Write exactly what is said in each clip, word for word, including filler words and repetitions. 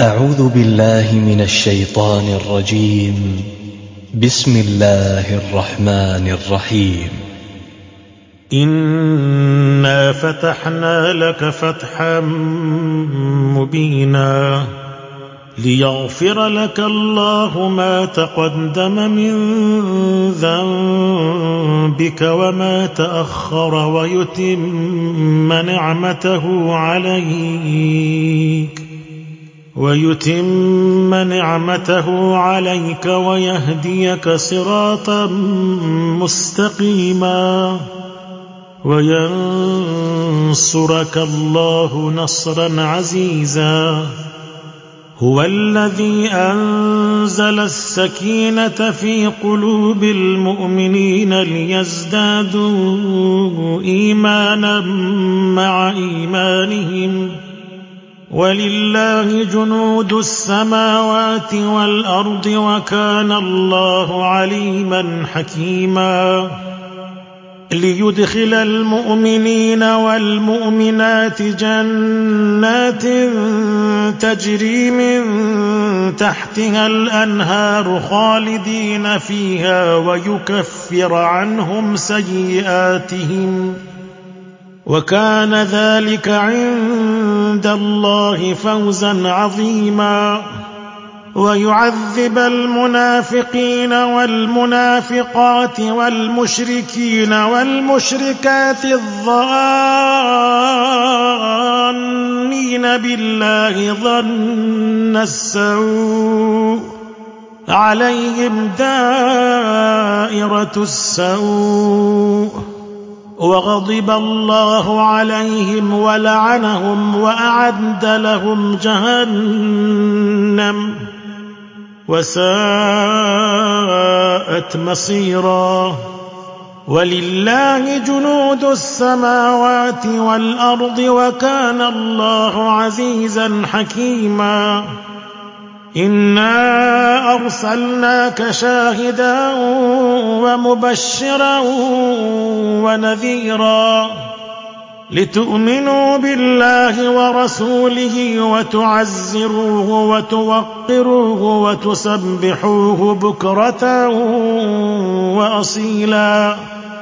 أعوذ بالله من الشيطان الرجيم. بسم الله الرحمن الرحيم. إنا فتحنا لك فتحا مبينا ليغفر لك الله ما تقدم من ذنبك وما تأخر ويتم نعمته عليك ويتم نعمته عليك ويهديك صراطا مستقيما وينصرك الله نصرا عزيزا. هو الذي أنزل السكينة في قلوب المؤمنين ليزدادوا إيمانا مع إيمانهم ولله جنود السماوات والأرض وكان الله عليما حكيما. ليدخل المؤمنين والمؤمنات جنات تجري من تحتها الأنهار خالدين فيها ويكفر عنهم سيئاتهم وكان ذلك عند الله فوزا عظيما. ويعذب المنافقين والمنافقات والمشركين والمشركات الظانين بالله ظن السوء عليهم دائرة السوء وغضب الله عليهم ولعنهم وأعد لهم جهنم وساءت مصيرا. ولله جنود السماوات والأرض وكان الله عزيزا حكيما. إنا أرسلناك شاهدا ومبشرا ونذيرا لتؤمنوا بالله ورسوله وتعزروه وتوقروه وتسبحوه بكرة وأصيلا.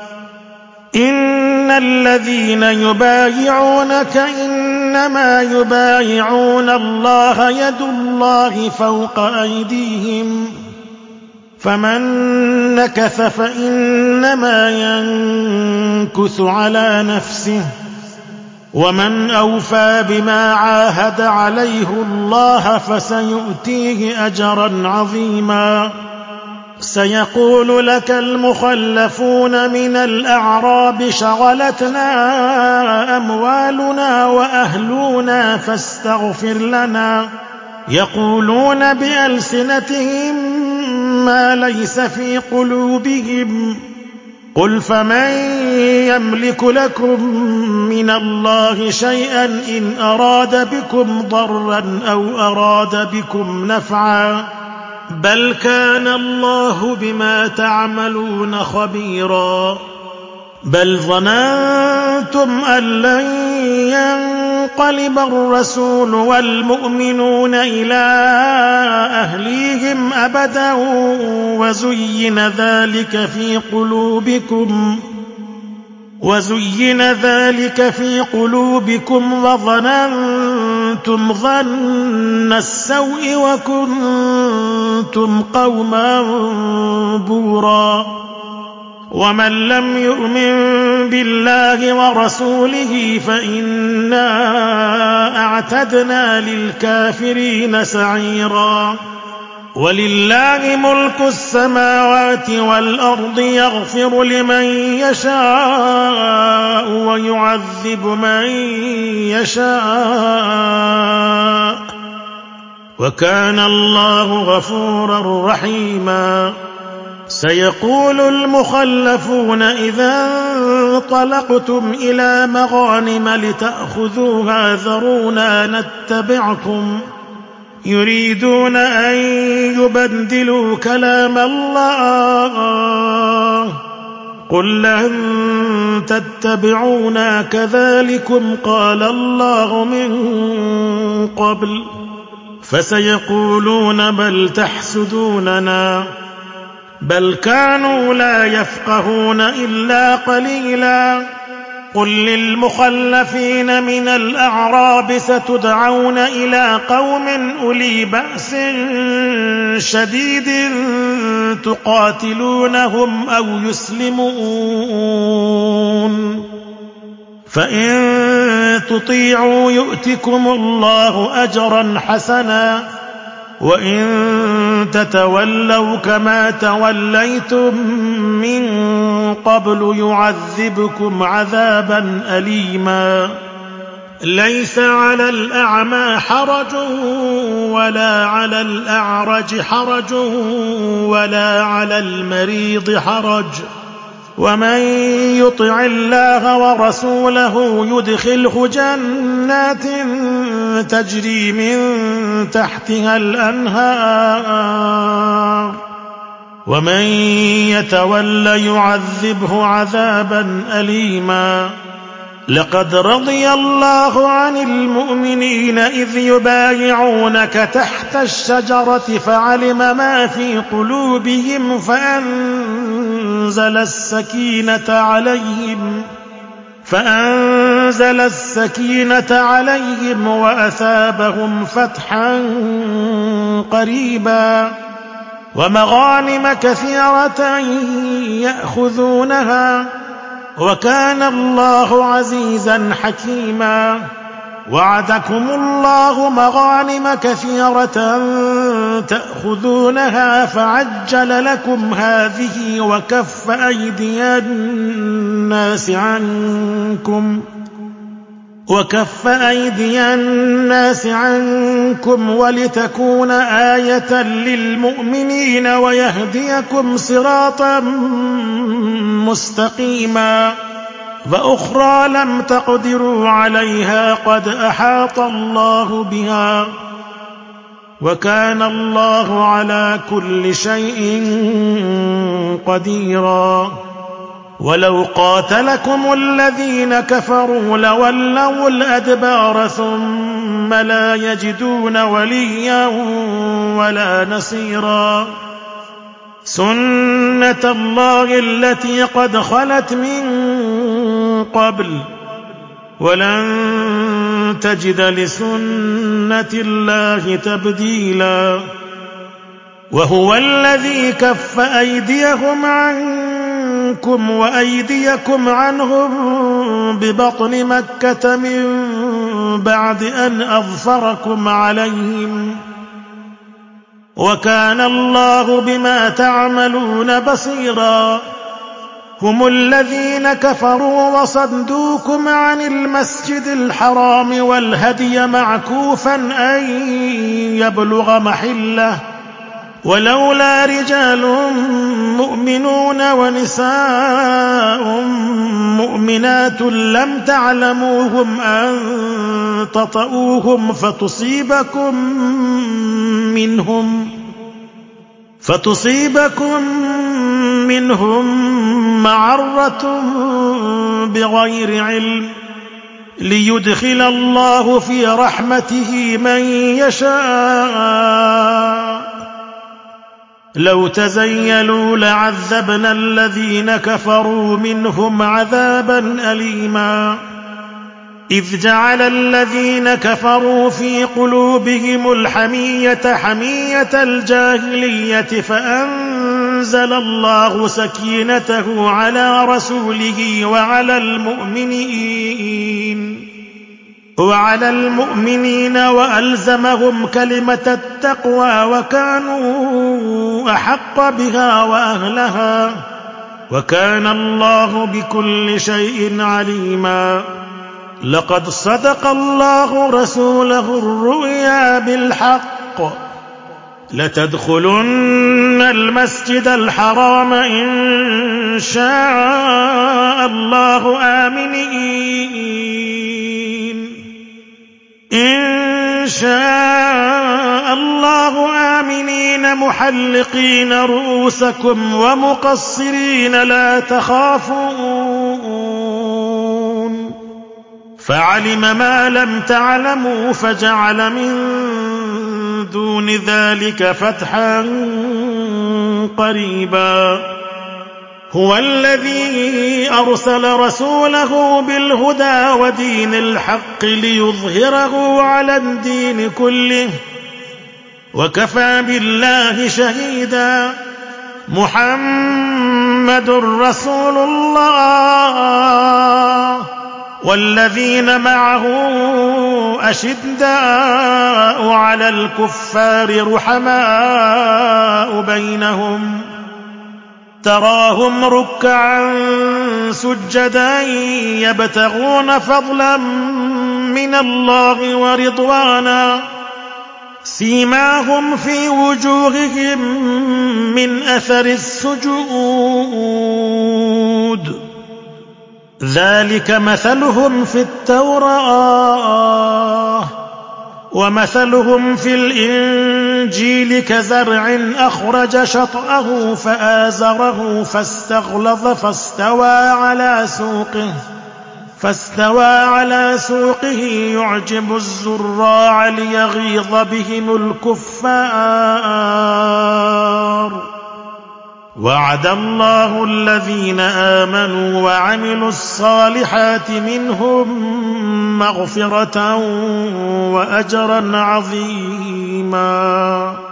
إن الذين يبايعونك إنما يبايعون الله يد الله فوق أيديهم فمن نكث فإنما ينكث على نفسه ومن أوفى بما عاهد عليه الله فسيؤتيه أجرا عظيما. سيقول لك المخلفون من الأعراب شغلتنا أموالنا وأهلنا فاستغفر لنا يقولون بألسنتهم ما ليس في قلوبهم قل فمن يملك لكم من الله شيئا إن أراد بكم ضرا أو أراد بكم نفعا بل كان الله بما تعملون خبيرا. بل ظننتم أن لن ينقلب الرسول والمؤمنون إلى أهليهم أبدا وزين ذلك في قلوبكم وزين ذلك في قلوبكم وظننتم ظن السوء وكنتم قوما بورا. ومن لم يؤمن بالله ورسوله فإنا أعتدنا للكافرين سعيرا. ولله ملك السماوات والأرض يغفر لمن يشاء ويعذب من يشاء وكان الله غفورا رحيما. سيقول المخلفون إذا انطلقتم إلى مغانم لتأخذوها ذرونا نتبعكم يريدون أن يبدلوا كلام الله قل لن تتبعونا كذلكم قال الله من قبل فسيقولون بل تحسدوننا بل كانوا لا يفقهون إلا قليلا. قل للمخلفين من الأعراب ستدعون إلى قوم أولي بأس شديد تقاتلونهم أو يسلمون فإن تطيعوا يؤتكم الله أجرا حسنا وإن تتولوا كما توليتم من قبل يعذبكم عذابا أليما. ليس على الأعمى حرج ولا على الأعرج حرج ولا على المريض حرج ومن يطع الله ورسوله يدخله جنات تجري من تحتها الأنهار ومن يتول يعذبه عذابا أليما. لقد رضي الله عن المؤمنين إذ يبايعونك تحت الشجرة فعلم ما في قلوبهم فأنزل السكينة عليهم فأنزل السكينة عليهم وأثابهم فتحا قريبا ومغانم كثيرة يأخذونها وكان الله عزيزا حكيما. وعدكم الله مغانم كثيرة تأخذونها فعجل لكم هذه وكف أيدي الناس عنكم وكف أيدي الناس عنكم ولتكون آية للمؤمنين ويهديكم صراطا مستقيما. وأخرى لم تقدروا عليها قد أحاط الله بها وكان الله على كل شيء قديرا. ولو قاتلكم الذين كفروا لولوا الأدبار ثم لا يجدون وليا ولا نصيرا. سنة الله التي قد خلت من قبل ولن تجد لسنة الله تبديلا. وهو الذي كف أيديهم عنكم وأيديكم عنهم ببطن مكة من بعد أن أظفركم عليهم وكان الله بما تعملون بصيرا. هم الذين كفروا وصدوكم عن المسجد الحرام والهدي معكوفا أن يبلغ محله ولولا رجال مؤمنون ونساء مؤمنات لم تعلموهم أن تطؤوهم فتصيبكم منهم فتصيبكم منهم معرة بغير علم ليدخل الله في رحمته من يشاء. لو تزيلوا لعذبنا الذين كفروا منهم عذابا أليما. إذ جعل الذين كفروا في قلوبهم الحمية حمية الجاهلية فأنزل الله سكينته على رسوله وعلى المؤمنين وعلى المؤمنين وألزمهم كلمة التقوى وكانوا أحق بها وأهلها وكان الله بكل شيء عليما. لقد صدق الله رسوله الرؤيا بالحق لتدخلن المسجد الحرام إن شاء الله آمنين إن شاء الله آمنين محلقين رؤوسكم ومقصرين لا تخافون فعلم ما لم تعلموا فجعل من دون ذلك فتحا قريبا. هو الذي أرسل رسوله بالهدى ودين الحق ليظهره على الدين كله وكفى بالله شهيدا. محمد رسول الله والذين معه أشداء على الكفار رحماء بينهم تراهم ركعا سجدا يبتغون فضلا من الله ورضوانا سيماهم في وجوههم من أثر السجود ذلك مثلهم في التوراة ومثلهم في الإنجيل كزرع أخرج شطأه فآزره فاستغلظ فاستوى على سوقه فاستوى على سوقه يعجب الزراع ليغيظ بهم الكفار. وعد الله الذين آمنوا وعملوا الصالحات منهم مغفرة وأجرا عظيما.